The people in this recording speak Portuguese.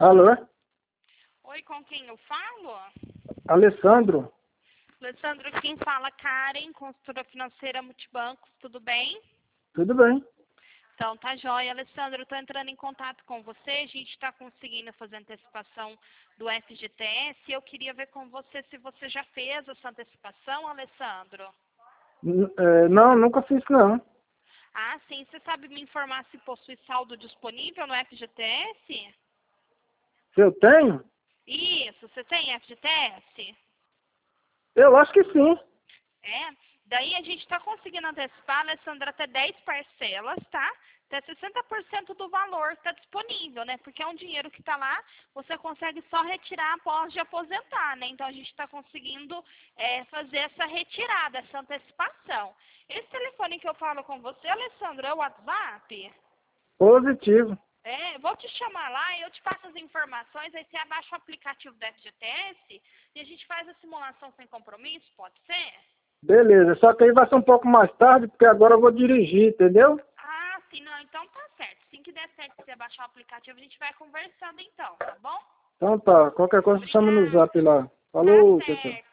Alô? Oi, com quem eu falo? Alessandro? Alessandro, quem fala? Karen, consultora financeira Multibancos, tudo bem? Tudo bem? Então, tá jóia. Alessandro, eu estou entrando em contato com você, a gente está conseguindo fazer antecipação do FGTS. Eu queria ver com você se você já fez essa antecipação, Alessandro. Não, nunca fiz não. Ah, sim. Você sabe me informar se possui saldo disponível no FGTS? Se eu tenho? Isso, você tem FGTS? Eu acho que sim. É, daí a gente está conseguindo antecipar, Alessandra, até 10 parcelas, tá? Até 60% do valor está disponível, né? Porque é um dinheiro que está lá, você consegue só retirar após de aposentar, né? Então a gente está conseguindo fazer essa retirada, essa antecipação. Esse telefone que eu falo com você, Alessandra, é o WhatsApp? Positivo. Vou te chamar lá, eu te passo as informações, aí você abaixa o aplicativo da FGTS e a gente faz a simulação sem compromisso, pode ser? Beleza, só que aí vai ser um pouco mais tarde, porque agora eu vou dirigir, entendeu? Ah, sim, não, então tá certo. Assim que der certo você baixar o aplicativo, a gente vai conversando então, tá bom? Então tá, qualquer coisa chama no Obrigada. zap lá. Tá Falou, tchau, tchau. certo.